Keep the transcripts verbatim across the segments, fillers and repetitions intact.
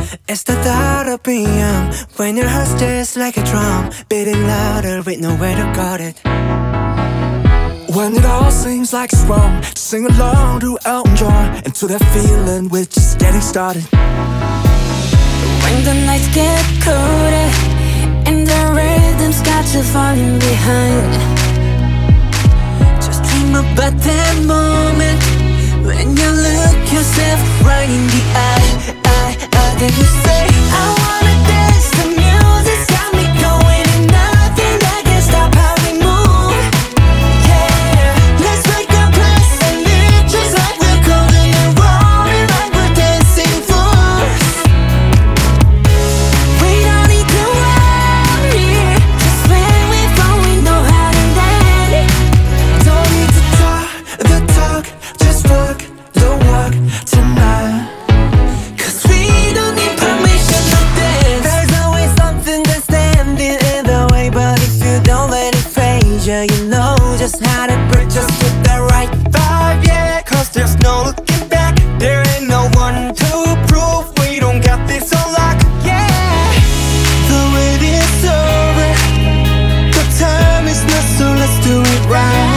It's the thought of being young when your heart's just like a drum, beating louder with nowhere to guard it. When it all seems like it's wrong, just sing along to Elton John and to that feeling we're just getting started. When the nights get colder and the rhythm's got you falling behind, Just dream about that moment when you look yourself right in the eye, eye, eye. Then you say, I wanna dance, the music's got me going, and nothing that can stop how we move. Yeah, let's make a place and live just like we're golden and rolling like we're dancing fools. we don't need to worry, 'cause when we fall we know how to land. Don't need to talk the talk, just walk the walk tonight. Cause we don't need permission to dance. There's always something that's standing in the way, but if you don't let it phase you, you know just how to break. Just get the right vibe, yeah. Cause there's no looking back. There ain't no one to prove we don't got this on lock. Yeah, the wait is over, the time is not, so let's do it right.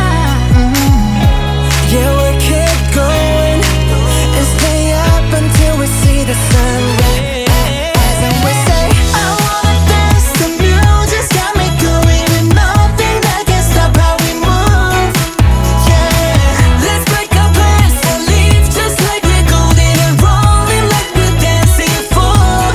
Yeah, we keep going and stay up until we see the sunrise. And we say, I wanna dance, the music's got me going, and nothing that can stop how we move. Yeah, let's break our plans and leave just like we're golden and rolling like we're dancing fools.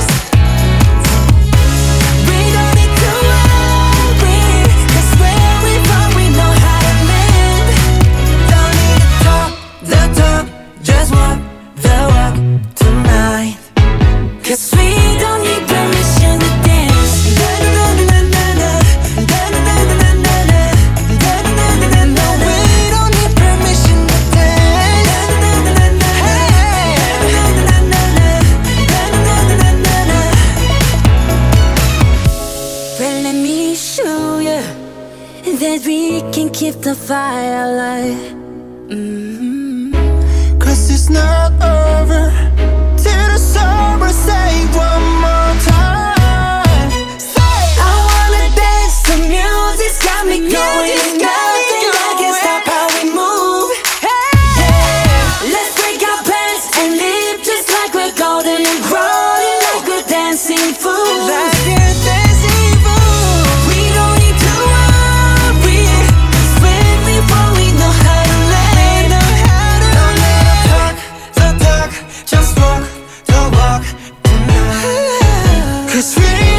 We don't need to worry, 'cause where we from we know how to live. Don't need to talk the talk, just walk the walk tonight. 'Cause we don't need permission to dance. Da-da-da-da-da-da, da-da-da-da-da-da, da-da-da-da-da-da. We don't need permission to dance. Da-da-da-da-da-da, da-da-da-da-da-da. Well, let me show you that we can keep the fire alive. mm-hmm. Cause it's not over till the summer. Say one more time. Say, I wanna dance, the music's got me going, and nothing that can stop how we move. Yeah, let's break our plans and live just like we're golden and rolling like we're dancing fools. Like we're dancing fools. We don't need to worry, 'cause when we fall we know how to land. Don't let them talk the talk, just walk the walk tonight. 'Cause we